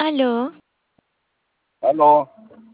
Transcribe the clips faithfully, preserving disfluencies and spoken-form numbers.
Aló, Aló,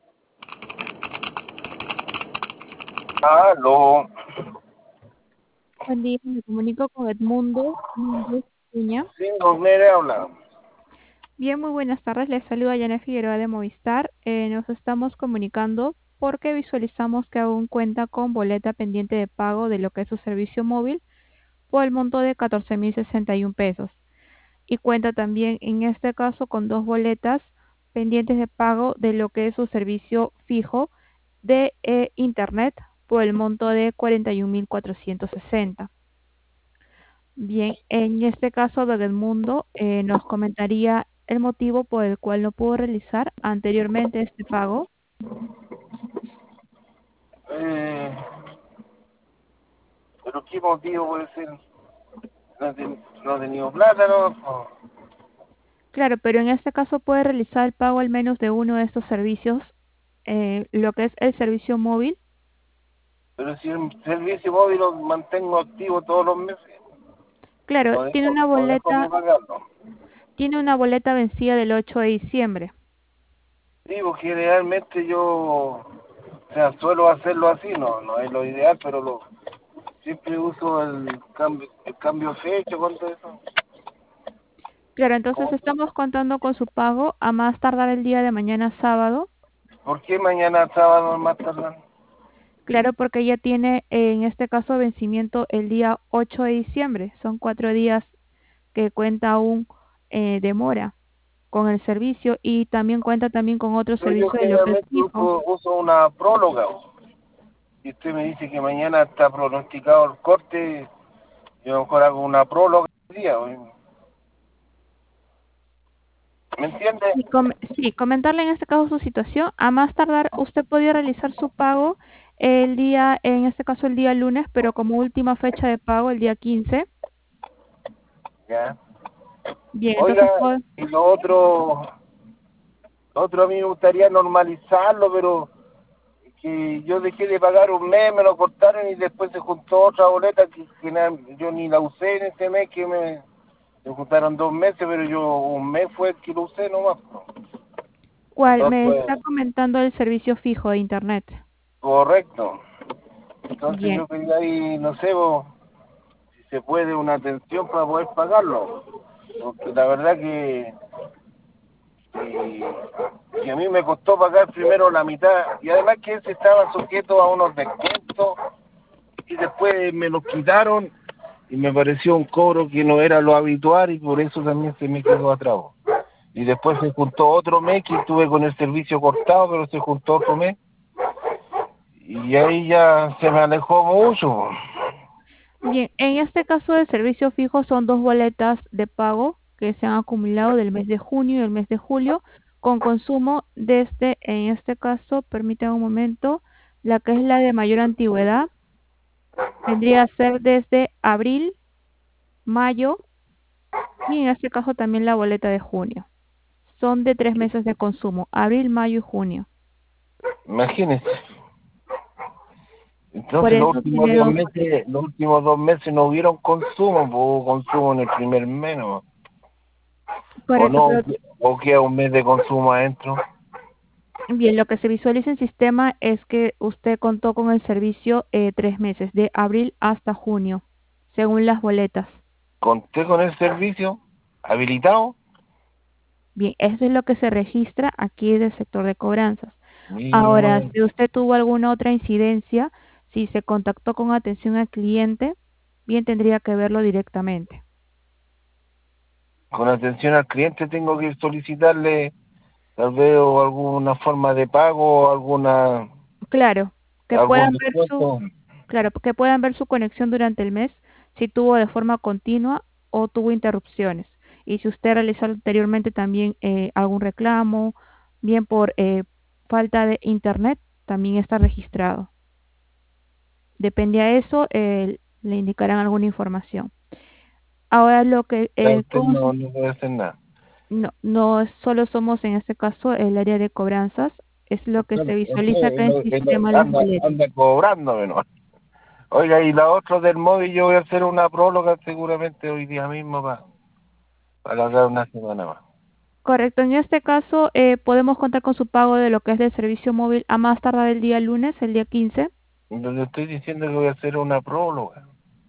aló. Buen día, me comunico con Edmundo Méndez Cuña. Sí, don Mere habla. Bien, muy buenas tardes. Les saluda Yana Figueroa de Movistar. Eh, nos estamos comunicando porque visualizamos que aún cuenta con boleta pendiente de pago de lo que es su servicio móvil por el monto de catorce mil sesenta y un pesos. Y cuenta también, en este caso, con dos boletas pendientes de pago de lo que es su servicio fijo de eh, Internet por el monto de cuarenta y un mil cuatrocientos sesenta. Bien, en este caso, don Edmundo eh, nos comentaría el motivo por el cual no pudo realizar anteriormente este pago. Eh, pero qué motivo puede ser. No, he ten- no he tenido plata, ¿no? Claro, pero en este caso puede realizar el pago al menos de uno de estos servicios, eh, lo que es el servicio móvil. Pero si el servicio móvil lo mantengo activo todos los meses, Claro, no tiene dejo, una no dejo de boleta, pagarlo. tiene una boleta vencida del ocho de diciembre. Sí, porque generalmente yo, o sea, suelo hacerlo así, no, no es lo ideal, pero lo, siempre uso el cambio, el cambio fecha, ¿cuánto es eso? Claro, entonces ¿Cómo? estamos contando con su pago a más tardar el día de mañana sábado. ¿Por qué mañana sábado más tarde? Claro, porque ya tiene eh, en este caso vencimiento el día ocho de diciembre. Son cuatro días que cuenta aún eh, demora con el servicio y también cuenta también con otro Pero yo servicio de lo que es generalmente fijo. uso, uso una próloga. Si usted me dice que mañana está pronosticado el corte, yo a lo mejor hago una próloga el día. ¿O? ¿Me entiende? Y com- sí, comentarle en este caso su situación. A más tardar, usted podía realizar su pago el día, en este caso el día lunes, pero como última fecha de pago el día quince. Ya. Bien, Oiga, entonces pues, y lo otro, lo otro a mí me gustaría normalizarlo, pero que yo dejé de pagar un mes, me lo cortaron y después se juntó otra boleta que, que na- yo ni la usé en ese mes, que me, me juntaron dos meses, pero yo un mes fue el que lo usé nomás. ¿No? ¿cuál? Me Entonces, está comentando el servicio fijo de Internet. correcto. Entonces Bien. yo quería ahí, no sé, vos, si se puede una atención para poder pagarlo. Porque la verdad que, que, que a mí me costó pagar primero la mitad y además que ese estaba sujeto a unos descuentos y después me lo quitaron y me pareció un cobro que no era lo habitual y por eso también se me quedó atrás. Y después se juntó otro mes que estuve con el servicio cortado, pero se juntó otro mes y ahí ya se me alejó mucho. Bien, en este caso de servicio fijo son dos boletas de pago que se han acumulado del mes de junio y el mes de julio con consumo desde, en este caso, permítanme un momento, la que es la de mayor antigüedad, vendría a ser desde abril, mayo y en este caso también la boleta de junio. Son de tres meses de consumo, abril, mayo y junio. Imagínese. Por Entonces los eso últimos tiene dos dos meses, boletas. los últimos dos meses no hubieron consumo, pues hubo consumo en el primer mes, ¿no? O Correcto, no, pero o queda un mes de consumo adentro. bien, lo que se visualiza en sistema es que usted contó con el servicio eh, tres meses, de abril hasta junio, según las boletas. Conté con el servicio habilitado. Bien, eso es lo que se registra aquí del sector de cobranzas. Ahora, Y si usted tuvo alguna otra incidencia, si se contactó con atención al cliente, bien tendría que verlo directamente. con atención al cliente tengo que solicitarle tal vez o alguna forma de pago o alguna Claro, que algún puedan ver su, descuento. claro, que puedan ver su conexión durante el mes, si tuvo de forma continua o tuvo interrupciones. Y si usted realizó anteriormente también eh, algún reclamo, bien por eh, falta de internet, también está registrado. Depende a eso, eh, le indicarán alguna información. Ahora lo que Ya eh, usted con no, sus- no puede hacer nada. no, no solo somos en este caso el área de cobranzas, es lo que se Claro, visualiza usted acá en lo- lo- sistema las anda, boletas. anda cobrándome, ¿no? Oiga, y la otra del móvil, yo voy a hacer una próloga seguramente hoy día mismo para, para hablar una semana más. Correcto, en este caso eh, podemos contar con su pago de lo que es del servicio móvil a más tardar el día lunes, el día quince. Entonces estoy diciendo que voy a hacer una próloga.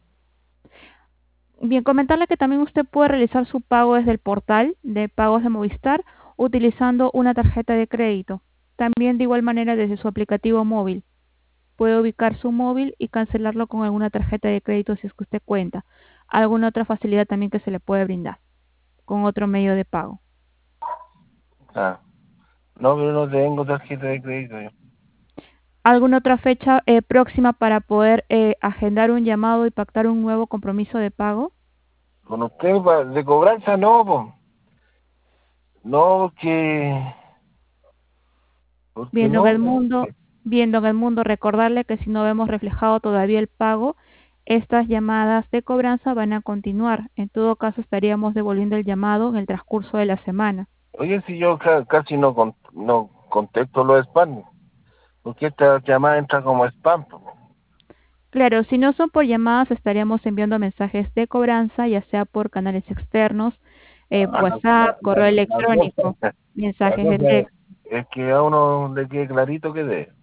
Bien, comentarle que también usted puede realizar su pago desde el portal de pagos de Movistar utilizando una tarjeta de crédito. También de igual manera desde su aplicativo móvil. Puede ubicar su móvil y cancelarlo con alguna tarjeta de crédito si es que usted cuenta. Alguna otra facilidad también que se le puede brindar con otro medio de pago. Ah, no, pero no tengo tarjeta de crédito yo. ¿Alguna otra fecha eh, próxima para poder eh, agendar un llamado y pactar un nuevo compromiso de pago? Con usted pa- de cobranza no, po. No, que... ¿Por qué Viendo en no? el mundo, viendo en el mundo, recordarle que si no vemos reflejado todavía el pago, estas llamadas de cobranza van a continuar. En todo caso, estaríamos devolviendo el llamado en el transcurso de la semana. Oye, si yo ca- casi no, con- no contesto los spam, porque esta llamada entra como spam, po. Claro, si no son por llamadas, estaríamos enviando mensajes de cobranza, ya sea por canales externos, eh, Ah, la, WhatsApp, la, correo la, la electrónico, cosa, la mensajes de cosa texto. es que a uno le quede clarito que de.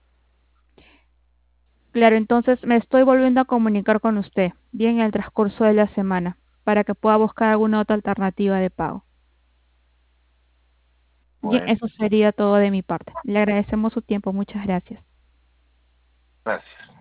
Claro, entonces me estoy volviendo a comunicar con usted, bien en el transcurso de la semana, para que pueda buscar alguna otra alternativa de pago. Bien, Bueno, eso sería todo de mi parte. Le agradecemos su tiempo. Muchas gracias. gracias.